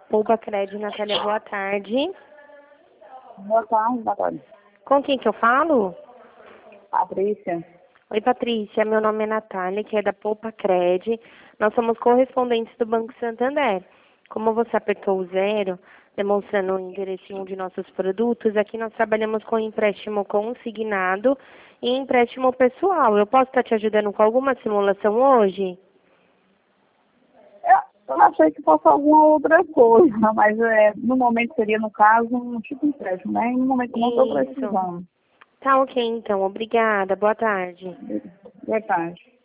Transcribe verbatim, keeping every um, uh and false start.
Poupa Crédito, Natália, boa tarde. Boa tarde, boa tarde. Com quem que eu falo? Patrícia. Oi, Patrícia, meu nome é Natália, que é da Poupa Crédito. Nós somos correspondentes do Banco Santander. Como você apertou o zero, demonstrando o interesse em um de nossos produtos, aqui nós trabalhamos com empréstimo consignado e empréstimo pessoal. Eu posso estar te ajudando com alguma simulação hoje? Eu achei que fosse alguma outra coisa, mas é, no momento seria, no caso, um tipo de empréstimo, né? E no momento não estou Isso. precisando. Tá ok, então. Obrigada. Boa tarde. Boa tarde.